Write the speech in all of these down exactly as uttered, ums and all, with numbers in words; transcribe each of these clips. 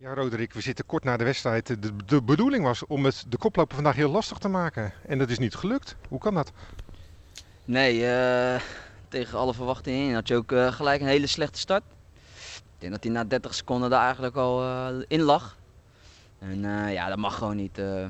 Ja, Roderick, we zitten kort na de wedstrijd. De, de bedoeling was om het de koploper vandaag heel lastig te maken. En dat is niet gelukt. Hoe kan dat? Nee, eh, tegen alle verwachtingen in had je ook eh, gelijk een hele slechte start. Ik denk dat hij na dertig seconden daar eigenlijk al eh, in lag. En eh, ja, dat mag gewoon niet. eh.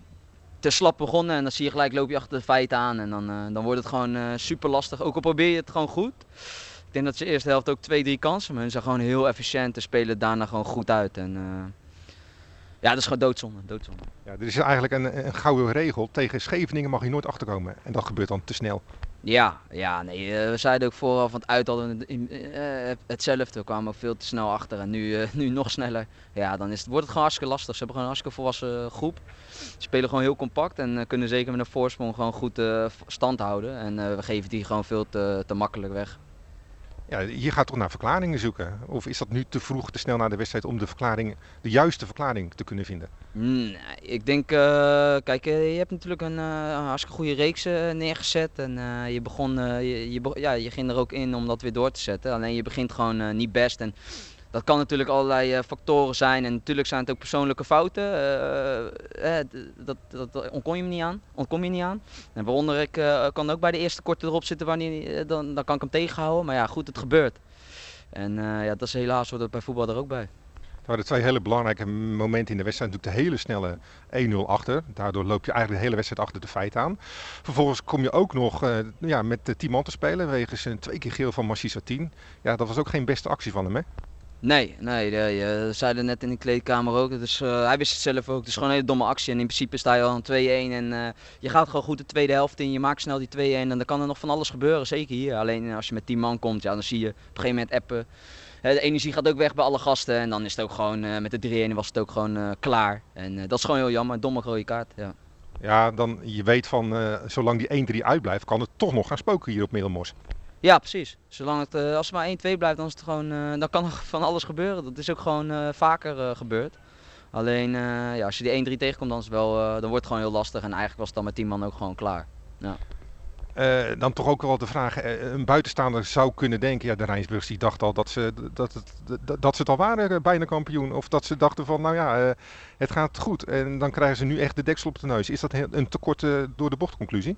Te slap begonnen en dan zie je gelijk loop je achter de feiten aan. En dan, eh, dan wordt het gewoon eh, super lastig. Ook al probeer je het gewoon goed. Ik denk dat ze de eerste helft ook twee, drie kansen. Maar hun zijn gewoon heel efficiënt en spelen daarna gewoon goed uit. En, eh, ja, dat is gewoon doodzonde. doodzonde. Ja, er is eigenlijk een, een gouden regel. Tegen Scheveningen mag je nooit achterkomen. En dat gebeurt dan te snel. Ja, ja nee, eh, we zeiden ook vooraf van het uit hadden we in- eh, hetzelfde. We kwamen ook veel te snel achter en nu, eh, nu nog sneller. Ja, dan is het, wordt het gewoon hartstikke lastig. Ze hebben gewoon een hartstikke volwassen groep. Ze spelen gewoon heel compact en eh, kunnen zeker met een voorsprong gewoon goed eh, stand houden. En eh, we geven die gewoon veel te, te makkelijk weg. Ja, je gaat toch naar verklaringen zoeken? Of is dat nu te vroeg, te snel na de wedstrijd om de, verklaring, de juiste verklaring te kunnen vinden? Nee, ik denk, eh, kijk, eh, je hebt natuurlijk een, eh, een hartstikke goede reeks eh, neergezet. En eh, je, begon, eh, je, je, be- ja, je ging er ook in om dat weer door te zetten. Alleen je begint gewoon eh, niet best. En dat kan natuurlijk allerlei eh, factoren zijn. En natuurlijk zijn het ook persoonlijke fouten. eh, eh, d- dat, dat, dat ontkom je hem niet aan. Ontkom je niet aan. En waaronder ik eh, kan ook bij de eerste korte erop zitten, wanneer, eh, dan, dan kan ik hem tegenhouden. Maar ja, goed, het gebeurt. En eh, ja, dat is helaas hoort het bij voetbal er ook bij. Er waren twee hele belangrijke momenten in de wedstrijd. Natuurlijk de hele snelle één nul achter. Daardoor loop je eigenlijk de hele wedstrijd achter de feiten aan. Vervolgens kom je ook nog uh, ja, met de tien man te spelen. Wegens een twee keer geel van Massisa tien. Ja, dat was ook geen beste actie van hem, hè? Nee, nee, nee, we zeiden net in de kleedkamer ook. Dus, uh, hij wist het zelf ook. Het is gewoon een hele domme actie. En in principe sta je al aan twee-een. En uh, je gaat gewoon goed de tweede helft in. Je maakt snel die twee-een. En dan kan er nog van alles gebeuren. Zeker hier. Alleen als je met tien man komt, ja, dan zie je op een gegeven moment appen. De energie gaat ook weg bij alle gasten. En dan is het ook gewoon, uh, met de drie-een was het ook gewoon uh, klaar. En uh, dat is gewoon heel jammer. Domme rode kaart. Ja, ja dan je weet van, uh, zolang die één drie uitblijft, kan het toch nog gaan spoken hier op Middelmors. Ja, precies. Zolang het, uh, als het maar één-twee blijft, dan, is het gewoon, uh, dan kan er van alles gebeuren. Dat is ook gewoon uh, vaker uh, gebeurd. Alleen uh, ja, als je die één-drie tegenkomt, dan, is het wel, uh, dan wordt het gewoon heel lastig. En eigenlijk was het dan met tien man ook gewoon klaar. Ja. Uh, dan toch ook wel de vraag, uh, een buitenstaander zou kunnen denken, ja, de Rijnsburgs die dacht al dat ze, dat, het, dat, dat ze het al waren, uh, bijna kampioen. Of dat ze dachten van, nou ja, uh, het gaat goed. En dan krijgen ze nu echt de deksel op de neus. Is dat een tekort uh, door de bocht conclusie?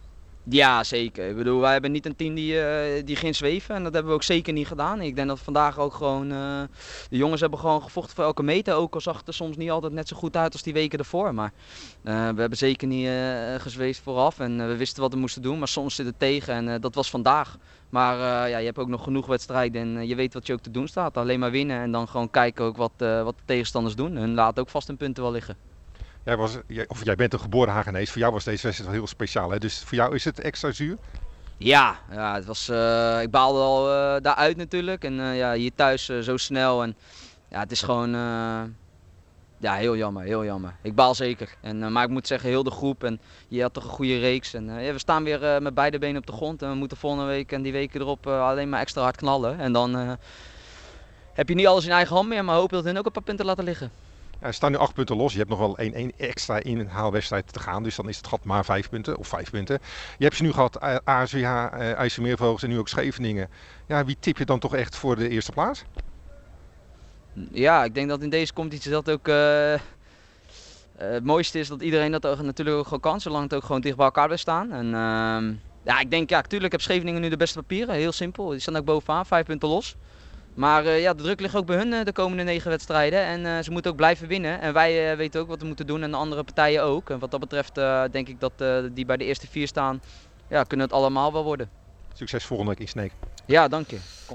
Ja, zeker. Ik bedoel, wij hebben niet een team die, uh, die ging zweven en dat hebben we ook zeker niet gedaan. Ik denk dat vandaag ook gewoon, uh, de jongens hebben gewoon gevochten voor elke meter. Ook al zag het er soms niet altijd net zo goed uit als die weken ervoor. Maar uh, we hebben zeker niet uh, gezweefd vooraf en uh, we wisten wat we moesten doen. Maar soms zit het tegen en uh, dat was vandaag. Maar uh, ja, je hebt ook nog genoeg wedstrijden en uh, je weet wat je ook te doen staat. Alleen maar winnen en dan gewoon kijken ook wat, uh, wat de tegenstanders doen. Hun laten ook vast hun punten wel liggen. Jij, was, of jij bent een geboren Hagenees, voor jou was deze wedstrijd wel heel speciaal, hè? Dus voor jou is het extra zuur? Ja, ja het was, uh, ik baalde al uh, daaruit natuurlijk en uh, ja, hier thuis uh, zo snel en ja, het is gewoon uh, ja, heel jammer, heel jammer. Ik baal zeker, en, uh, maar ik moet zeggen heel de groep en je had toch een goede reeks en uh, ja, we staan weer uh, met beide benen op de grond en we moeten volgende week en die weken erop uh, alleen maar extra hard knallen en dan uh, heb je niet alles in eigen hand meer, maar hoop dat hun ook een paar punten laten liggen. Ja, er staan nu acht punten los. Je hebt nog wel één extra inhaalwedstrijd te gaan. Dus dan is het gat maar vijf punten. Of vijf punten. Je hebt ze nu gehad. A S W H, uh, IJsselmeervogels en nu ook Scheveningen. Ja, wie tip je dan toch echt voor de eerste plaats? Ja, ik denk dat in deze competitie dat ook... Uh, uh, het mooiste is dat iedereen dat ook, natuurlijk ook gewoon kan. Zolang het ook gewoon dicht bij elkaar blijft staan. En, uh, ja, ik denk, ja, natuurlijk heb Scheveningen nu de beste papieren. Heel simpel. Die staan ook bovenaan. Vijf punten los. Maar uh, ja, de druk ligt ook bij hun uh, de komende negen wedstrijden. En uh, ze moeten ook blijven winnen. En wij uh, weten ook wat we moeten doen en de andere partijen ook. En wat dat betreft uh, denk ik dat uh, die bij de eerste vier staan, ja, kunnen het allemaal wel worden. Succes volgende week in Sneek. Ja, dank je. Kom.